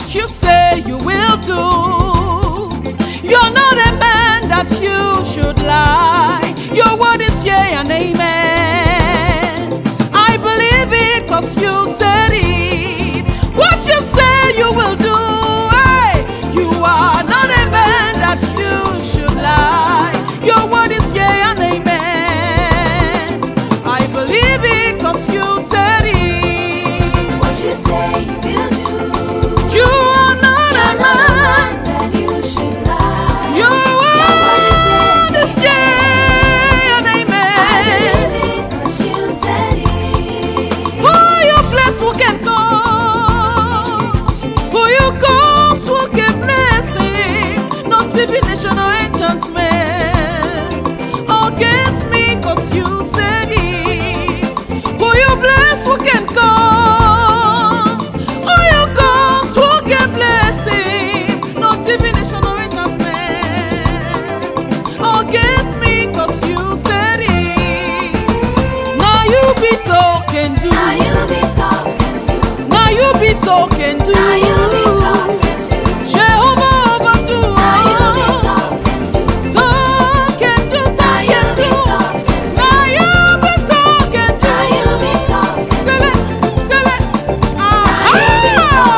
what you say you will do. You're not a man that you should lie. Your word is yea and amen. I believe it 'cause you said it. What you say you will do. Hey, you are not a man that you should lie. Your word is yea and amen. I believe it 'cause you said it. What you say you will do. You are not a man that you should lie. Your word is yea and amen. I believe it 'cause you said it. Who you bless who can cause? Who you cause who can blessing? Not divination or enchantment against me 'cause you said it. Who you bless who can cause? Who you cause who can blessing? Not divination or enchantment against me 'cause you said it. Now you be talking to. Now you be talking to. Now you be talking to. Now you be talking to. Jehovah overdo. Now you be talking to. Talking to, Now you talking be to. talking to. Now you be talking to. Now you be talking to. Sell it, sell it. Now you be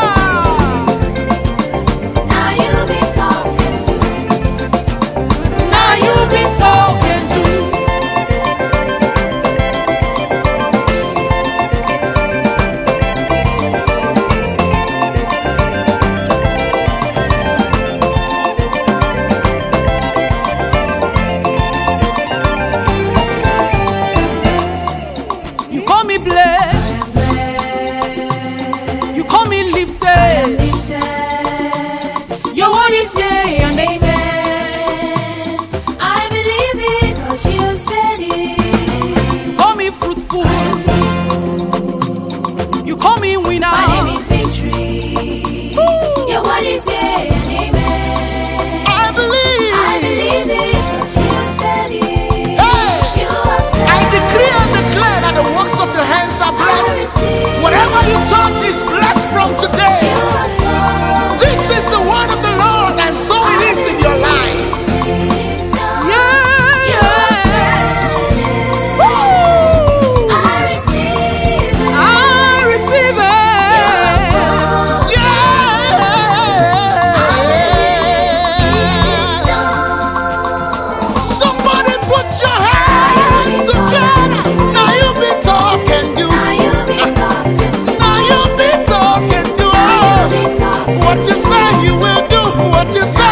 Now you be talking to. Now you be talking to. You call me blessed. You call me lifted. Your word is yea and amen. I believe it 'cause you said it. Call me fruitful. You call me winner. My name is Victory. Your word is yea and amen. I believe. I believe it 'cause you said it. Hey, You have said I decree and declare that the works of your hands are blessed. Whatever you touch is blessed from today. you have spoken. This is the word of the Lord, and so it is in your life. It's done. Yeah, You have said it. Woo! I receive it. I receive You have it. spoken. Yeah. It's done. Somebody put your hands together. Now you be talking, do. Now you be talking. Now you be talking, do. Now you be talking. What you say you will do. What you say